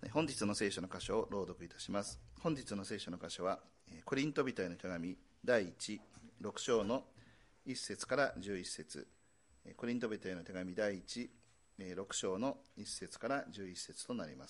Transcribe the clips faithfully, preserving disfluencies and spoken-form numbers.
本日の聖書の箇所を朗読いたします。本日の聖書の箇所はコリント人への手紙だいいち、ろく章のいっ節からじゅういっ節。コリント人への手紙だいいち、ろく章のいっ節からじゅういっ節となります。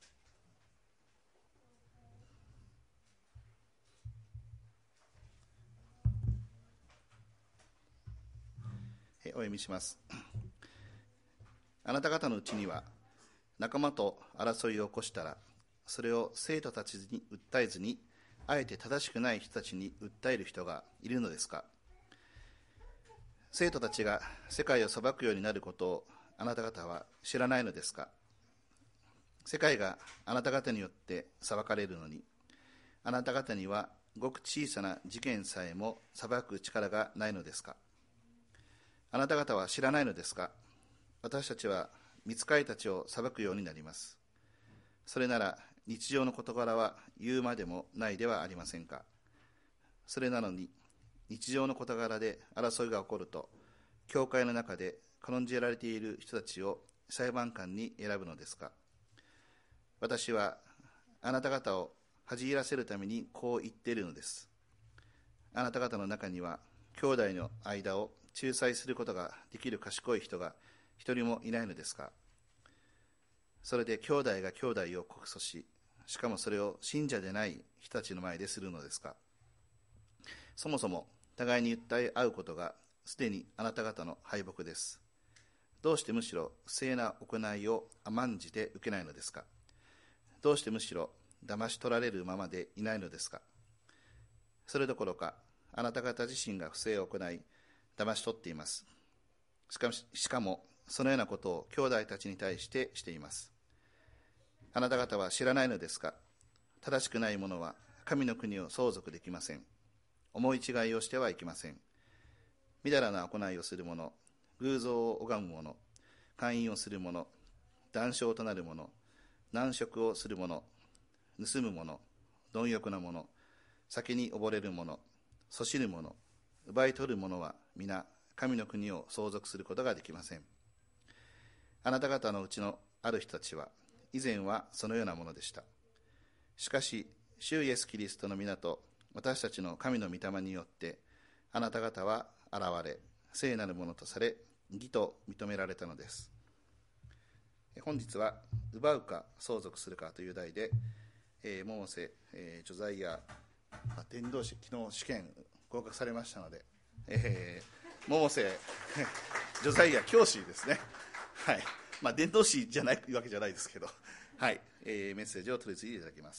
お読みします。あなた方のうちには仲間と争いを起こしたら、それを生徒たちに訴えずに、あえて正しくない人たちに訴える人がいるのですか？生徒たちが世界を裁くようになることをあなた方は知らないのですか？世界があなた方によって裁かれるのに、あなた方にはごく小さな事件さえも裁く力がないのですか？あなた方は知らないのですか？私たちは御使いたちを裁くようになります。それなら日常の事柄は言うまでもないではありませんか。それなのに日常の事柄で争いが起こると、教会の中で軽んじられている人たちを裁判官に選ぶのですか。私はあなた方を恥じらせるためにこう言っているのです。あなた方の中には兄弟の間を仲裁することができる賢い人が一人もいないのですか。それで兄弟が兄弟を告訴し、しかもそれを信者でない人たちの前でするのですか。そもそも互いに訴え合うことがすでにあなた方の敗北です。どうしてむしろ不正な行いを甘んじて受けないのですか。どうしてむしろ騙し取られるままでいないのですか。それどころかあなた方自身が不正を行い騙し取っています。しかも、しかもそのようなことを兄弟たちに対してしています。あなた方は知らないのですか。正しくない者は神の国を相続できません。思い違いをしてはいけません。みだらな行いをする者、偶像を拝む者、姦淫をする者、談笑となる者、難食をする者、盗む者、貪欲な者、酒に溺れる者、そしる者、奪い取る者は皆神の国を相続することができません。あなた方のうちのある人たちは以前はそのようなものでした。しかし主イエスキリストの皆と私たちの神の御霊によってあなた方は現れ、聖なるものとされ義と認められたのです。本日は奪うか相続するかという題で、えー、モーセ、えー、ジョザイア伝道師、昨日試験合格されましたので、えー、モーセジョザイア教師ですね。はい、まあ、伝道師じゃないわけじゃないですけど、はい、えー、メッセージを取り次いでいただきます。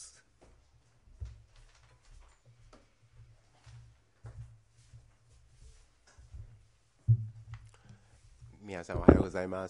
皆さんおはようございます。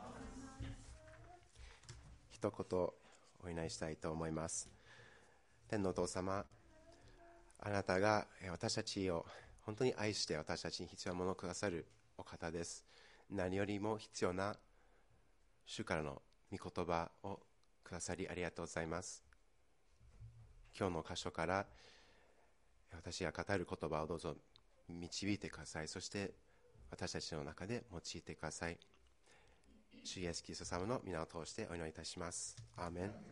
一言お祈りしたいと思います。天のお父様、あなたが私たちを本当に愛して私たちに必要なものをくださるお方です。何よりも必要な主からの御言葉をくださりありがとうございます。今日の箇所から私が語る言葉をどうぞ導いてください。そして私たちの中で用いてください。主イエスキリスト様の皆を通してお祈りいたします。アーメン。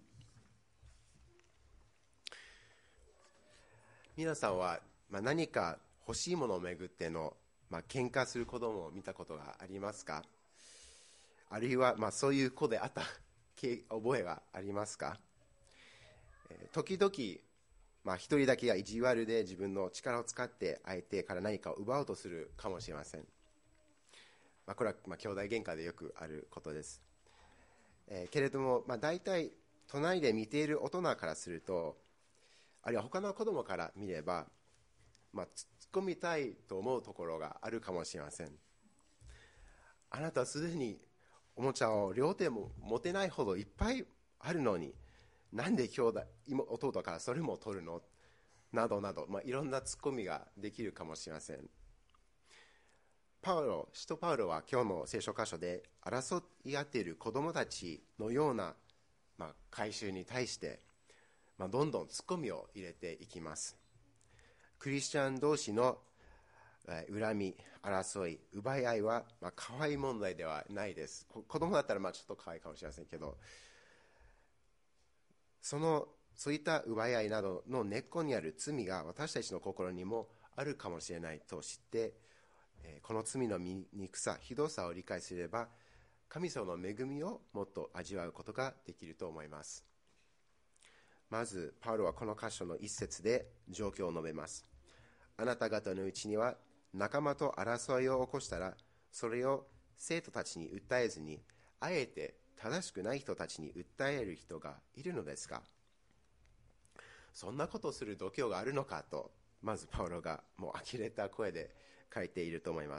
皆さんは、まあ、何か欲しいものをめぐっての、まあ、喧嘩する子供を見たことがありますか？あるいは、まあ、そういう子であった覚えはありますか？えー、時々、まあ、一人だけが意地悪で自分の力を使って相手から何かを奪おうとするかもしれません。まあ、これは、まあ、兄弟喧嘩でよくあることです。えー、けれども、まあ、大体隣で見ている大人からすると、あるいは他の子供から見れば、まあ、突っ込みたいと思うところがあるかもしれません。あなたはすでにおもちゃを両手も持てないほどいっぱいあるのに、なんで兄弟弟からそれも取るのなどなど、まあ、いろんなツッコミができるかもしれません。パウロ、使徒パウロは今日の聖書箇所で争い合っている子供たちのような、まあ、改宗に対して、まあ、どんどんツッコミを入れていきます。クリスチャン同士の恨み、争い、奪い合いは、まあ、可愛い問題ではないです。子供だったらまあちょっと可愛いかもしれませんけど、 そのそういった奪い合いなどの根っこにある罪が私たちの心にもあるかもしれないと知って、この罪の醜さ、ひどさを理解すれば、神様の恵みをもっと味わうことができると思います。まずパウロはこの箇所の一節で状況を述べます。あなた方のうちには仲間と争いを起こしたら、それを生徒たちに訴えずに、あえて正しくない人たちに訴える人がいるのですか。そんなことをする度胸があるのかと、まずパウロがもう呆れた声で書いていると思います。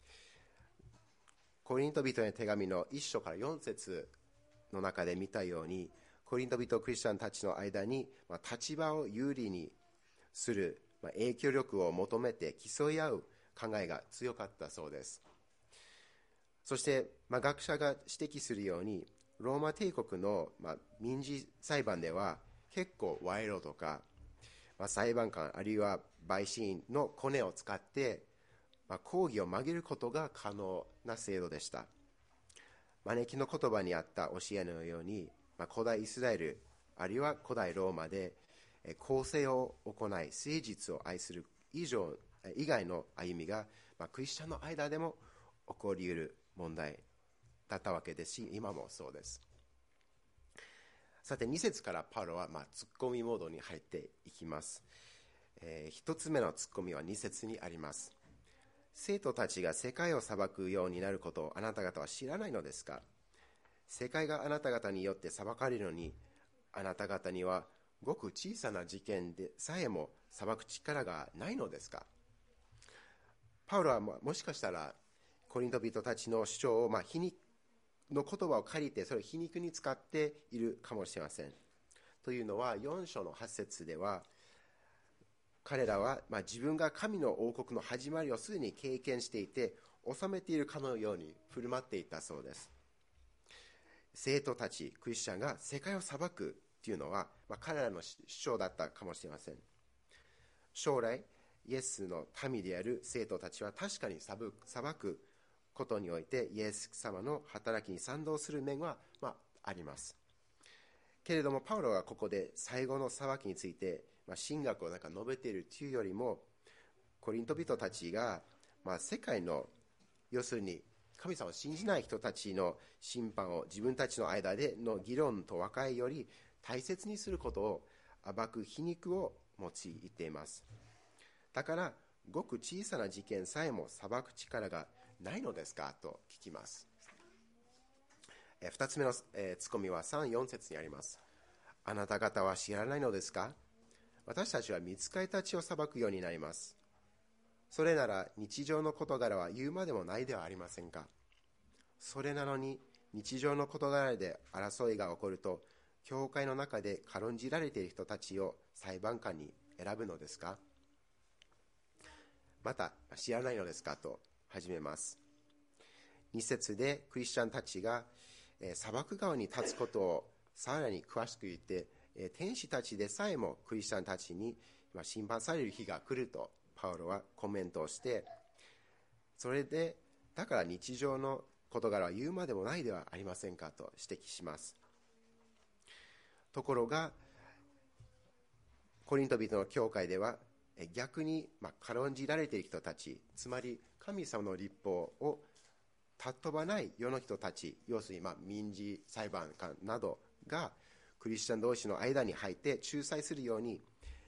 コリント人への手紙のいっ章からよん節の中で見たように、コリント人クリスチャンたちの間に立場を有利にする影響力を求めて競い合う考えが強かったそうです。そして、まあ、学者が指摘するように、ローマ帝国の、まあ、民事裁判では結構賄賂とか、まあ、裁判官あるいは陪審員のコネを使って、まあ、抗議を曲げることが可能な制度でした。招きの言葉にあった教えのように、まあ、古代イスラエルあるいは古代ローマで公正を行い誠実を愛する以上以外の歩みが、まあ、クリスチャンの間でも起こり得る問題だったわけですし、今もそうです。さてに節からパウロはまあツッコミモードに入っていきます。えー、一つ目のツッコミはに節にあります。生徒たちが世界を裁くようになることをあなた方は知らないのですか。世界があなた方によって裁かれるのに、あなた方にはごく小さな事件でさえも裁く力がないのですか。パウロはもしかしたらコリント人たちの主張をまあ皮肉の言葉を借りてそれを皮肉に使っているかもしれません。というのはよん章のはち節では、彼らはまあ自分が神の王国の始まりをすでに経験していて収めているかのように振る舞っていたそうです。生徒たちクリスチャンが世界を裁くというのは、まあ、彼らの主張だったかもしれません。将来イエスの民である生徒たちは確かに裁く、裁くことにおいてイエス様の働きに賛同する面は、まあ、あります。けれどもパウロがここで最後の裁きについて、まあ、神学をなんか述べているというよりも、コリント人たちが、まあ、世界の要するに神様を信じない人たちの審判を自分たちの間での議論と和解より大切にすることを暴く皮肉を用いています。だからごく小さな事件さえも裁く力がないのですかと聞きます。えふたつめの、えー、ツッコミはさん、よん節にあります。あなた方は知らないのですか。私たちは御使いたちを裁くようになります。それなら日常の事柄は言うまでもないではありませんか。それなのに日常の事柄で争いが起こると、教会の中で軽んじられている人たちを裁判官に選ぶのですか。また知らないのですかと始めます。に節でクリスチャンたちが裁く側に立つことをさらに詳しく言って、天使たちでさえもクリスチャンたちに審判される日が来るとパウロはコメントをして、それでだから日常の事柄は言うまでもないではありませんかと指摘します。ところがコリント人の教会では逆にまあ軽んじられている人たち、つまり神様の律法を尊ばない世の人たち、要するにまあ民事裁判官などがクリスチャン同士の間に入って仲裁するように、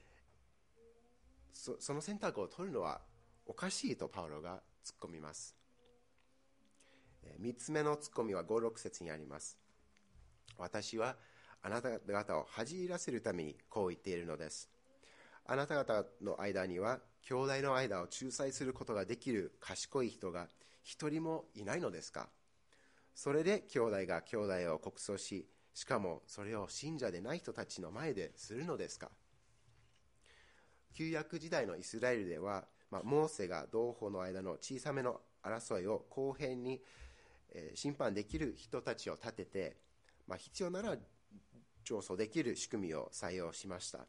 そ, その選択を取るのはおかしいとパウロが突っ込みます。みっつめの突っ込みはご、ろく節にあります。私はあなた方を恥じらせるためにこう言っているのです。あなた方の間には兄弟の間を仲裁することができる賢い人が一人もいないのですか。それで兄弟が兄弟を告訴し、しかもそれを信者でない人たちの前でするのですか。旧約時代のイスラエルでは、まあ、モーセが同胞の間の小さめの争いを公平に、えー、審判できる人たちを立てて、まあ、必要なら上訴できる仕組みを採用しました。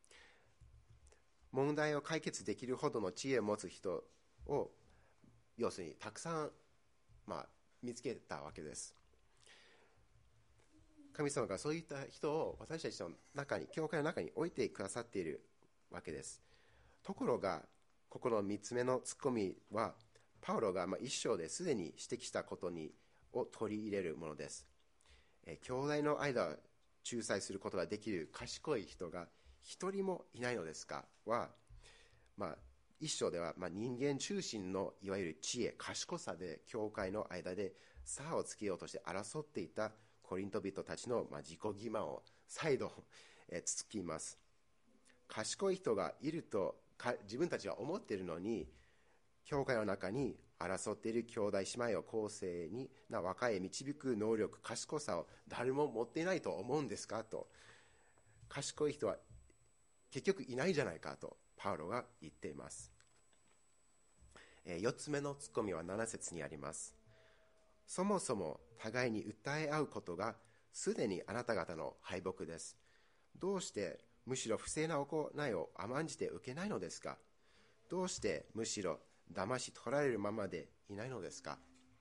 問題を解決できるほどの知恵を持つ人を要するにたくさん、まあ、見つけたわけです。 神様がそういった人を私たちの中に、教会の中に置いてくださっているわけです。ところが、ここのみっつめのツッコミは、パウロがまあ一章ですでに指摘したことにを取り入れるものです。え兄弟の間を仲裁することができる賢い人が一人もいないのですかは、まあ、一章ではまあ人間中心のいわゆる知恵、賢さで教会の間で差をつけようとして争っていたコリント人たちのまあ自己欺瞞を再度えつつきます。賢い人がいるとか自分たちは思っているのに、教会の中に争っている兄弟姉妹を公正にな和解へ導く能力、賢さを誰も持っていないと思うんですかと、賢い人は結局いないじゃないかとパウロが言っています。えー、よっつめのツッコミはなな節にあります。そもそも互いに訴え合うことがすでにあなた方の敗北です。どうしてむしろ不正な行いを甘んじて受けないのですか。どうしてむしろ騙し取られるままでいないのですか。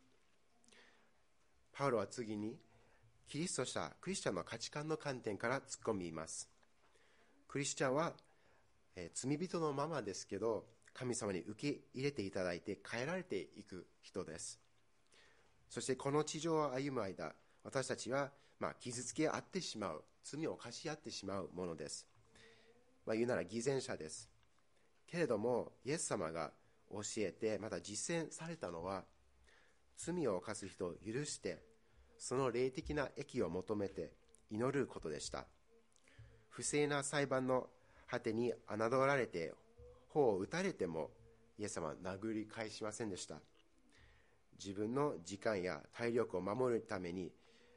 パウロは次にキリスト者クリスチャンの価値観の観点から突っ込みます。クリスチャンは、えー、罪人のままですけど、神様に受け入れていただいて変えられていく人です。そしてこの地上を歩む間、私たちは、まあ、傷つけ合ってしまう、罪を犯し合ってしまうものです。まあ、言うなら偽善者です。けれどもイエス様が教えてまた実践されたのは、罪を犯す人を許してその霊的な益を求めて祈ることでした。不正な裁判の果てに侮られて頬を打たれてもイエス様は殴り返しませんでした。自分の時間や体力を守るために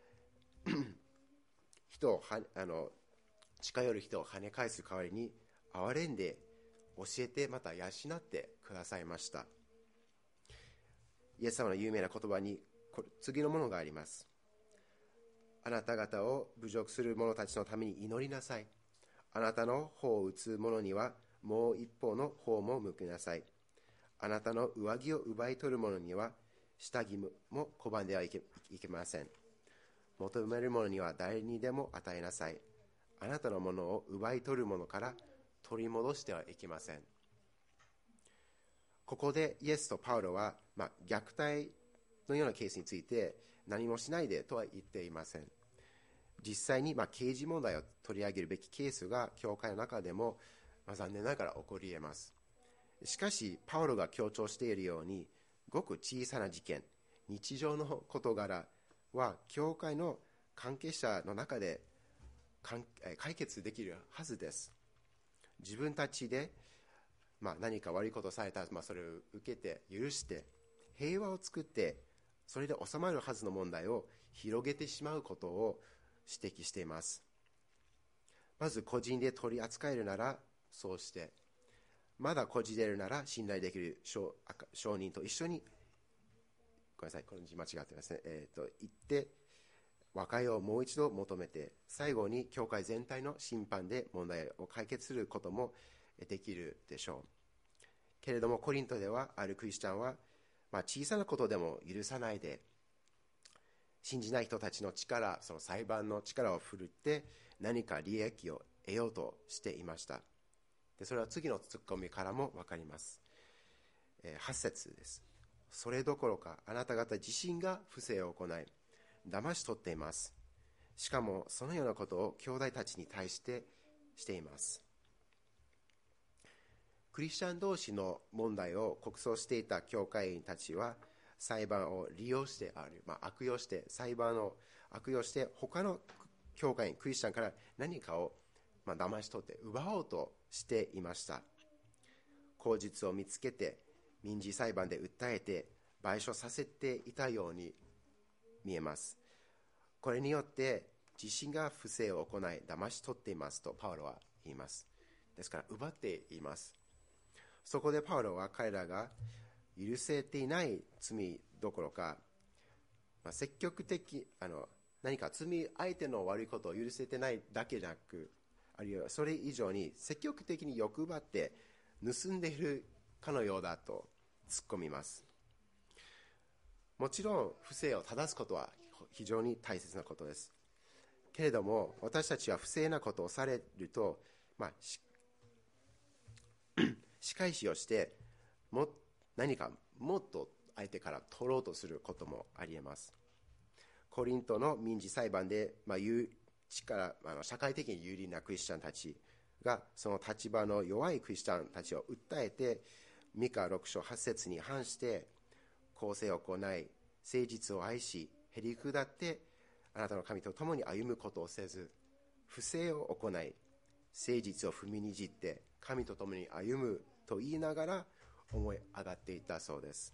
人をはあの近寄る人を跳ね返す代わりに憐れんで教えてまた養ってくださいました。イエス様の有名な言葉に次のものがあります。あなた方を侮辱する者たちのために祈りなさい。あなたの頬を打つ者にはもう一方の頬も向けなさい。あなたの上着を奪い取る者には下着も拒んではいけ、いけません。求める者には誰にでも与えなさい。あなたのものを奪い取る者から取り戻してはいけません。ここでイエスとパウロは、まあ、虐待のようなケースについて何もしないでとは言っていません。実際にまあ刑事問題を取り上げるべきケースが教会の中でも、まあ、残念ながら起こり得ます。しかしパウロが強調しているように、ごく小さな事件、日常の事柄は教会の関係者の中で解決できるはずです。自分たちで、まあ、何か悪いことをされたら、まあ、それを受けて許して平和を作って、それで収まるはずの問題を広げてしまうことを指摘しています。まず個人で取り扱えるならそうして、まだこじれるなら信頼できる証人と一緒に、ごめんなさい、この字間違ってますね、えー、と言って和解をもう一度求めて、最後に教会全体の審判で問題を解決することもできるでしょう。けれどもコリントではあるクリスチャンは、まあ、小さなことでも許さないで、信じない人たちの力、その裁判の力を振るって何か利益を得ようとしていました。でそれは次のツッコミからも分かります。えー、はち節です。それどころかあなた方自身が不正を行い騙し取っています。しかもそのようなことを兄弟たちに対してしています。クリスチャン同士の問題を告訴していた教会員たちは、裁判を利用してある、まあ、悪用して裁判を悪用して他の教会員クリスチャンから何かを、まあ、騙し取って奪おうとしていました。口実を見つけて民事裁判で訴えて賠償させていたように見えます。これによって自身が不正を行い騙し取っていますとパウロは言います。ですから奪っています。そこでパウロは彼らが許せていない罪どころか、まあ、積極的あの何か罪相手の悪いことを許せてないだけじゃなく、あるいはそれ以上に積極的に欲張って盗んでいるかのようだと突っ込みます。もちろん不正を正すことは非常に大切なことです。 けれども私たちは不正なことをされると、まあ、し仕返しをしても何かもっと相手から取ろうとすることもありえます。コリントの民事裁判で、まあ、力あの社会的に有利なクリスチャンたちがその立場の弱いクリスチャンたちを訴えて、ミカろく章はち節に反して公正を行い、誠実を愛し、へりくだってあなたの神と共に歩むことをせず、不正を行い誠実を踏みにじって神と共に歩むと言いながら思い上がっていたそうです。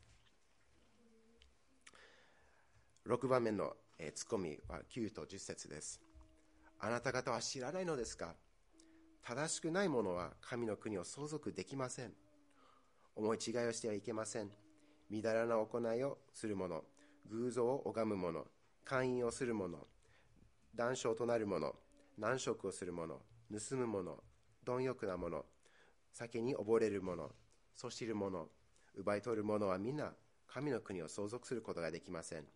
ろくばんめのツッコミはきゅうとじゅっ節です。あなた方は知らないのですか？正しくない者は神の国を相続できません。思い違いをしてはいけません。みだらな行いをする者、偶像を拝む者、姦淫をする者、談笑となる者、難食をする者、盗む者、貪欲な者、酒に溺れる者、そしる者、奪い取る者は皆神の国を相続することができません。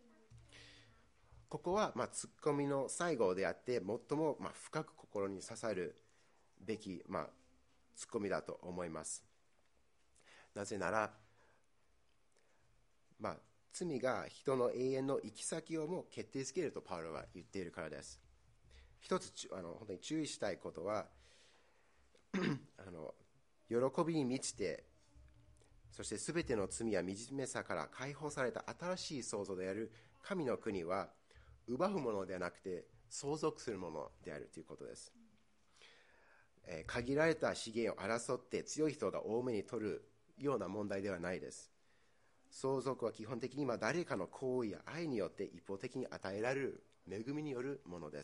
ここはまあツッコミの最後であって、最もまあ深く心に刺さるべきまあツッコミだと思います。なぜなら、まあ、罪が人の永遠の行き先をも決定づけるとパウロは言っているからです。一つあの本当に注意したいことはあの喜びに満ちて、そしてすべての罪や惨めさから解放された新しい創造である神の国は奪うものではなくて相続するものであるということです。えー、限られた資源を争って強い人が多めに取るような問題ではないです。相続は基本的にまあ誰かの行為や愛によって一方的に与えられる恵みによるものです。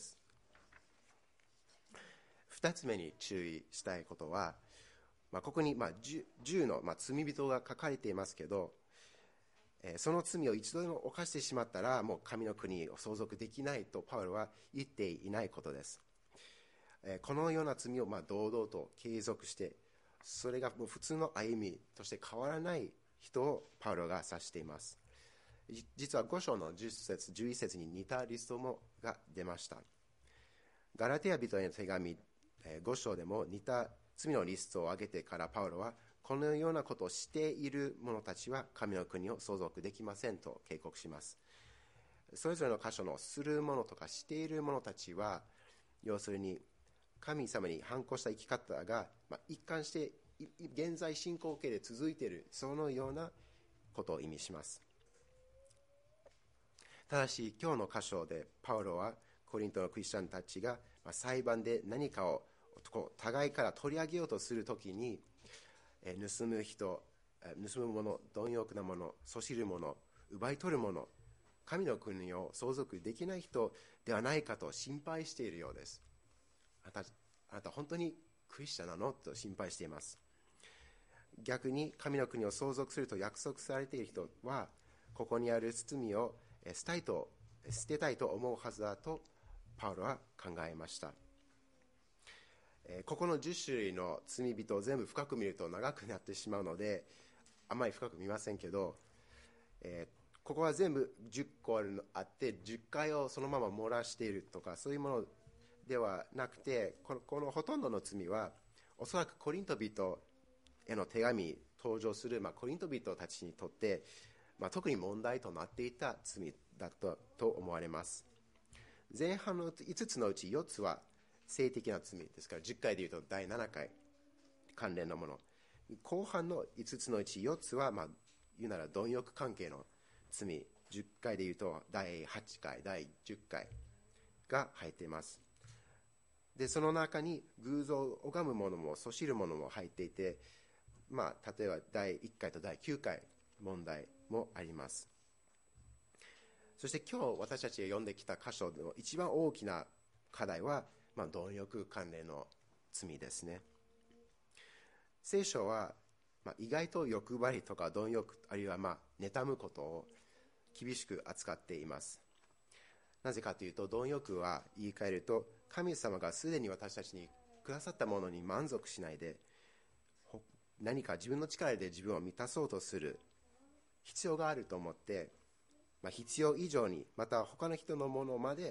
二つ目に注意したいことは、まあ、ここにまあじゅうのまあ罪人が書かれていますけど、えー、その罪を一度でも犯してしまったらもう神の国を相続できないとパウロは言っていないことです。えー、このような罪をまあ堂々と継続して、それがもう普通の歩みとして変わらない人をパウロが指しています。実はご章のじゅっ節じゅういち節に似たリストもが出ました。ガラテヤ人への手紙ご章でも似た罪のリストを挙げてからパウロは、このようなことをしている者たちは神の国を相続できませんと警告します。それぞれの箇所のする者とかしている者たちは、要するに神様に反抗した生き方が一貫して現在進行形で続いている、そのようなことを意味します。ただし今日の箇所でパウロはコリントのクリスチャンたちが裁判で何かを互いから取り上げようとするときに、盗む人、盗む者、貪欲な者、そしる者、奪い取る者、神の国を相続できない人ではないかと心配しているようです。あなた、あなた本当にクリスチャンなのと心配しています。逆に神の国を相続すると約束されている人は、ここにある罪を捨てたいと、捨てたいと思うはずだとパウロは考えました。ここのじゅっ種類の罪人を全部深く見ると長くなってしまうのであまり深く見ませんけど、えー、ここは全部じゅっこあってじゅっかいをそのまま漏らしているとかそういうものではなくて、この、このほとんどの罪はおそらくコリント人への手紙登場する、まあ、コリント人たちにとって、まあ、特に問題となっていた罪だったと思われます。前半のいつつのうちよっつは性的な罪ですから、じゅっかいでいうとだいななかい関連のもの、後半のいつつのうちよっつは、まあ、言うなら貪欲関係の罪、じゅっかいでいうとだいはちかいだいじゅっかいが入っています。でその中に偶像を拝むものもそしるものも入っていて、まあ、例えばだいいっかいとだいきゅうかい問題もあります。そして今日私たちが読んできた箇所の一番大きな課題は、まあ、貪欲関連の罪ですね。聖書は、まあ、意外と欲張りとか貪欲、あるいはまあ妬むことを厳しく扱っています。なぜかというと、貪欲は言い換えると、神様がすでに私たちにくださったものに満足しないで、何か自分の力で自分を満たそうとする必要があると思って、まあ、必要以上にまた他の人のものまで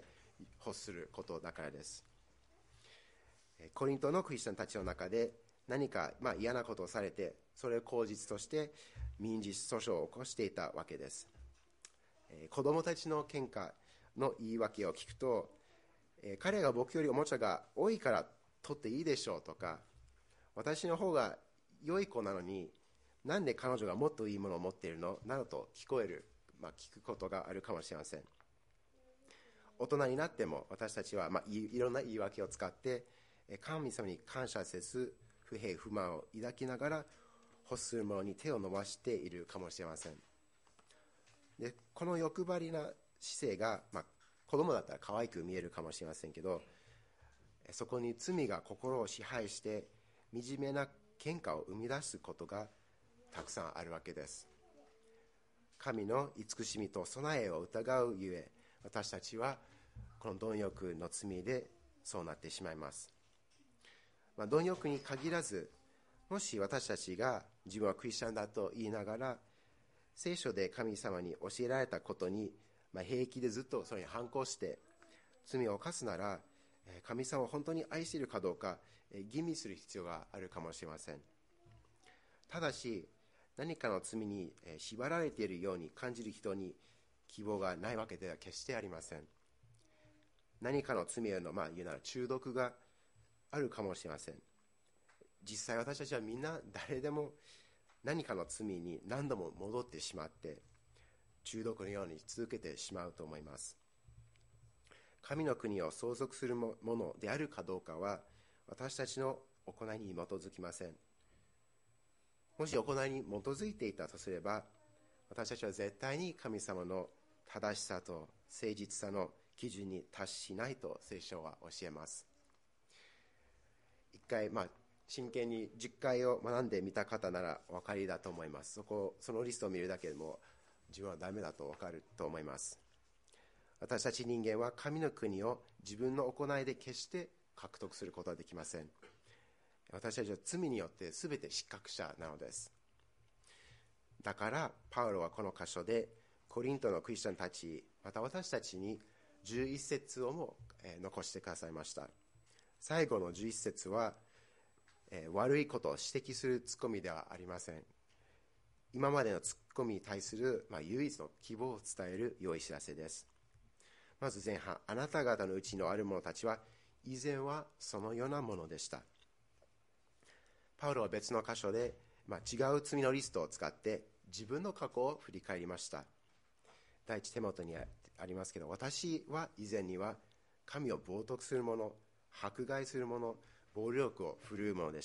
欲することだからです。コリントのクリスチャンたちの中で何か、まあ、嫌なことをされて、それを口実として民事訴訟を起こしていたわけです。えー、子供たちの喧嘩の言い訳を聞くと、えー、彼が僕よりおもちゃが多いから取っていいでしょうとか、私の方が良い子なのになんで彼女がもっといいものを持っているのなどと聞こえる、まあ、聞くことがあるかもしれません。大人になっても私たちは、まあ、い, いろんな言い訳を使って神様に感謝せず不平不満を抱きながら欲するものに手を伸ばしているかもしれません。でこの欲張りな姿勢が、まあ、子供だったら可愛く見えるかもしれませんけど、そこに罪が心を支配して惨めな喧嘩を生み出すことがたくさんあるわけです。神の慈しみと備えを疑うゆえ、私たちはこの貪欲の罪でそうなってしまいます。まあ、貪欲に限らず、もし私たちが自分はクリスチャンだと言いながら聖書で神様に教えられたことに、まあ、平気でずっとそれに反抗して罪を犯すなら、神様を本当に愛しているかどうか吟味する必要があるかもしれません。ただし何かの罪に縛られているように感じる人に希望がないわけでは決してありません。何かの罪への、まあ、言うなら中毒があるかもしれません。実際私たちはみんな誰でも何かの罪に何度も戻ってしまって中毒のように続けてしまうと思います。神の国を相続するものであるかどうかは私たちの行いに基づきません。もし行いに基づいていたとすれば、私たちは絶対に神様の正しさと誠実さの基準に達しないと聖書は教えます。一回、まあ、真剣にじゅっかいを学んでみた方ならお分かりだと思います。そこそのリストを見るだけでも自分はダメだと分かると思います。私たち人間は神の国を自分の行いで決して獲得することはできません。私たちは罪によって全て失格者なのです。だからパウロはこの箇所でコリントのクリスチャンたち、また私たちにじゅういっ節をも残してくださいました。最後のじゅういっ節は、えー、悪いことを指摘するツッコミではありません。今までのツッコミに対する、まあ、唯一の希望を伝える良い知らせです。まず前半、あなた方のうちのある者たちは以前はそのようなものでした。パウロは別の箇所で、まあ、違う罪のリストを使って自分の過去を振り返りました。第一手元にありますけど、私は以前には神を冒涜する者、迫害する者、暴力を振るう者でした。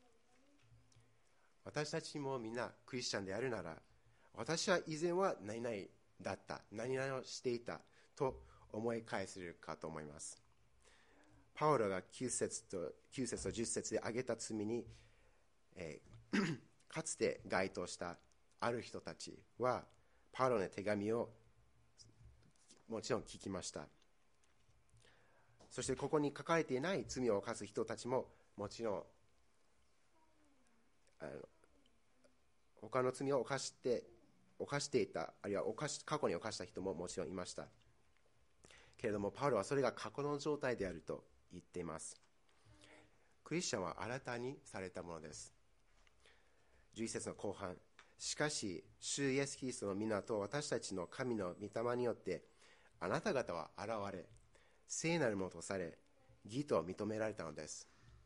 私たちもみんなクリスチャンであるなら、私は以前は何々だった、何々をしていたと思い返せるかと思います。パウロがきゅう節ときゅう節とじゅっ節で挙げた罪に、えー、かつて該当したある人たちはパウロの手紙をもちろん聞きました。そしてここに書かれていない罪を犯す人たちももちろんあの他の罪を犯して犯していた、あるいは犯し過去に犯した人ももちろんいました。けれどもパウロはそれが過去の状態であると言っています。クリスチャンは新たにされたものです。じゅういっ節の後半、しかし主イエスキリストの皆と私たちの神の御霊によってあなた方は現れ聖なるものとされ義と認められたのです。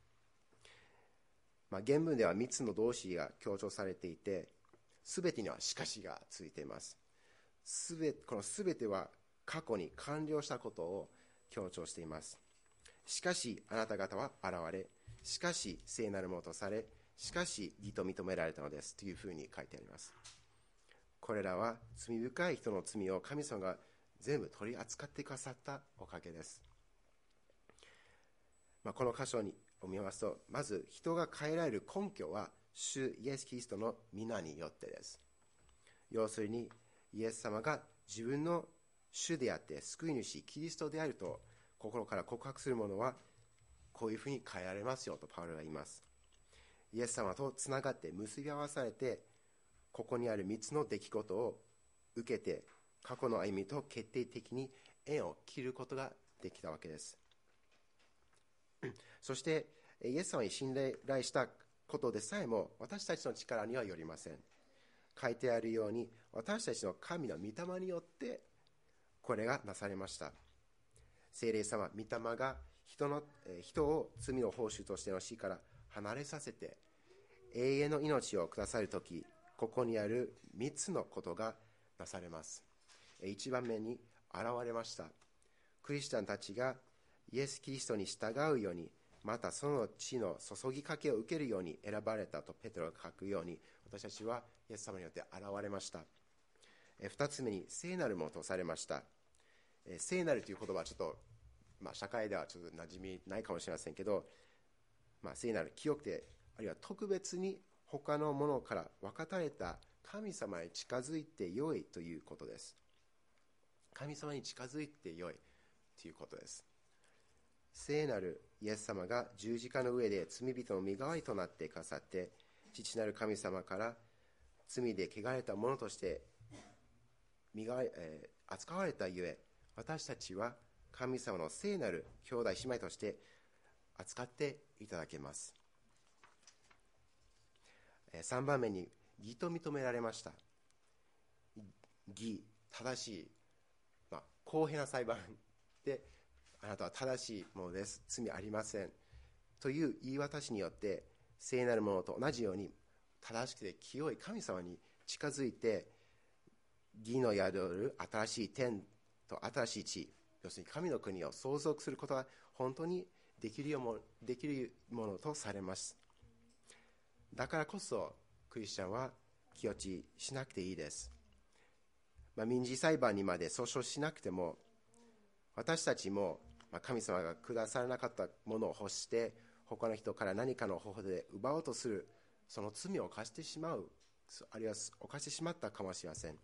まあ、原文ではみっつの動詞が強調されていて、すべてにはしかしがついています。すべこのすべては過去に完了したことを強調しています。しかしあなた方は現れ、しかし聖なるものとされ、しかし義と認められたのですというふうに書いてあります。これらは罪深い人の罪を神様が全部取り扱ってくださったおかげです。まあ、この箇所にを見ますと、まず人が変えられる根拠は主イエス・キリストの皆によってです。要するにイエス様が自分の主であって救い主キリストであると心から告白する者はこういうふうに変えられますよとパウロが言います。イエス様とつながって結び合わされて、ここにあるみっつの出来事を受けて過去の歩みと決定的に縁を切ることがってきたわけです。そしてイエス様に信頼したことでさえも私たちの力にはよりません。書いてあるように私たちの神の御霊によってこれがなされました。聖霊様、御霊が人の人を罪の報酬としての死から離れさせて永遠の命をくださるとき、ここにあるみっつのことがなされます。いちばんめに現れました。クリスチャンたちがイエス・キリストに従うように、またその血の注ぎかけを受けるように選ばれたとペテロが書くように、私たちはイエス様によって現れました。ふたつめに聖なるものとされました。聖なるという言葉はちょっと、まあ、社会ではちょっと馴染みないかもしれませんけど、まあ、聖なる清くてあるいは特別に他のものから分かたれた神様に近づいてよいということです。神様に近づいてよいということです。聖なるイエス様が十字架の上で罪人の身代わりとなってくださって、父なる神様から罪で汚れたものとして身代わり、えー、扱われたゆえ、私たちは神様の聖なる兄弟姉妹として扱っていただけます。さんばんめに義と認められました。義、正しい、まあ、公平な裁判であなたは正しいものです、罪ありませんという言い渡しによって聖なるものと同じように正しくて清い神様に近づいて、義の宿る新しい天と新しい地、要するに神の国を相続することが本当にできるよもできるものとされます。だからこそクリスチャンは気落ちしなくていいです。まあ、民事裁判にまで訴訟しなくても、私たちも神様がくださらなかったものを欲して他の人から何かの方法で奪おうとする、その罪を犯してしまう、あるいは犯してしまったかもしれません。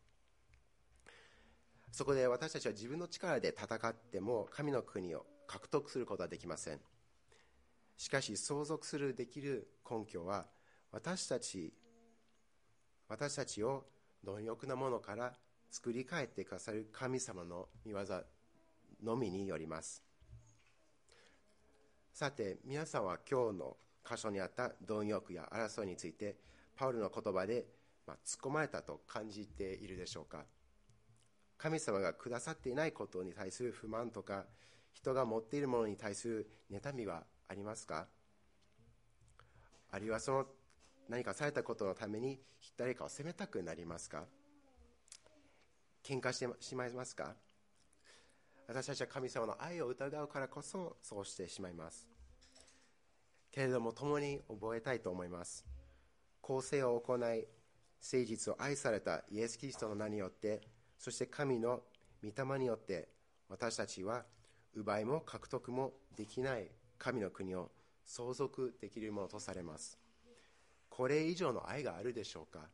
そこで私たちは自分の力で戦っても神の国を獲得することはできません。しかし相続するできる根拠は、私たち私たちを貪欲なものから作り変えてくださる神様の御業のみによります。さて、皆さんは今日の箇所にあった貪欲や争いについてパウルの言葉で、まあ、突っ込まれたと感じているでしょうか。神様がくださっていないことに対する不満とか、人が持っているものに対する妬みはありますか？あるいはその何かされたことのために誰かを責めたくなりますか？喧嘩してしまいますか？私たちは神様の愛を疑うからこそそうしてしまいます。けれども共に覚えたいと思います。公正を行い誠実を愛されたイエス・キリストの名によって、そして神の御霊によって、私たちは奪いも獲得もできない神の国を相続できるものとされます。これ以上の愛があるでしょうか？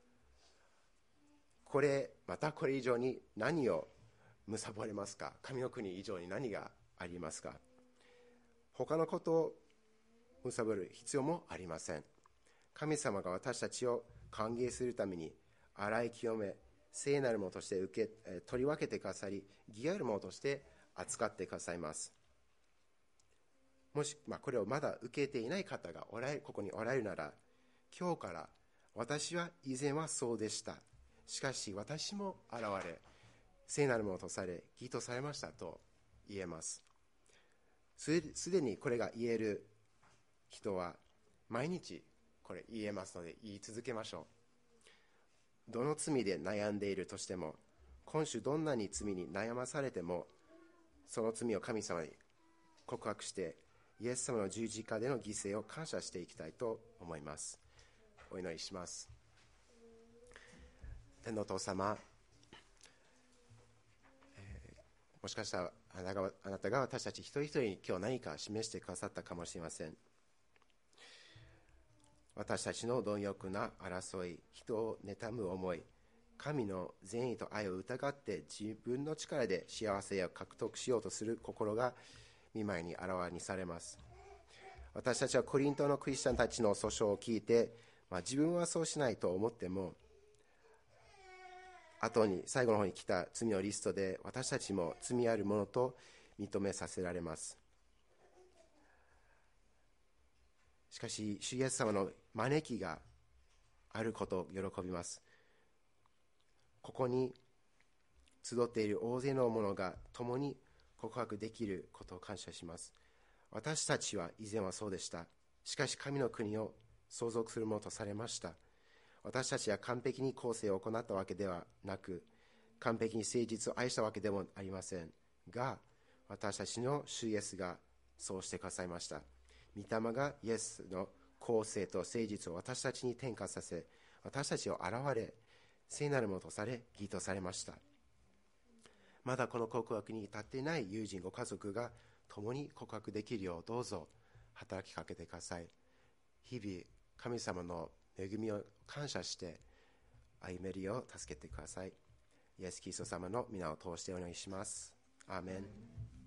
これまたこれ以上に何を貪れますか？神の国以上に何がありますか？他のことを貪る必要もありません。神様が私たちを歓迎するために洗い清め、聖なるものとして受け取り分けてくださり、義あるものとして扱ってくださいます。もし、まあ、これをまだ受けていない方がおられここにおられるなら、今日から私は以前はそうでした、しかし私も現れ聖なるものとされ義とされましたと言えます。すでにこれが言える人は毎日これ言えますので言い続けましょう。どの罪で悩んでいるとしても、今週どんなに罪に悩まされても、その罪を神様に告白してイエス様の十字架での犠牲を感謝していきたいと思います。お祈りします。天のお父様、えー、もしかしたらあなたが、あなたが私たち一人一人に今日何か示してくださったかもしれません。私たちの貪欲な争い、人を妬む思い、神の善意と愛を疑って自分の力で幸せを獲得しようとする心が御前にあらわにされます。私たちはコリントのクリスチャンたちの訴訟を聞いて、まあ、自分はそうしないと思っても、後に最後の方に来た罪のリストで私たちも罪あるものと認めさせられます。しかし、主イエス様の招きがあることを喜びます。ここに集っている大勢の者が共に告白できることを感謝します。私たちは以前はそうでした。しかし神の国を相続するものとされました。私たちは完璧に公正を行ったわけではなく、完璧に誠実を愛したわけでもありませんが、私たちの主イエスがそうしてくださいました。御霊がイエスの公正と誠実を私たちに転化させ、私たちを現れ、聖なるものとされ、義とされました。まだこの告白に至っていない友人ご家族が共に告白できるよう、どうぞ働きかけてください。日々神様の恵みを感謝して歩めるよう助けてください。イエス・キリスト様の皆を通してお願いします。アーメン。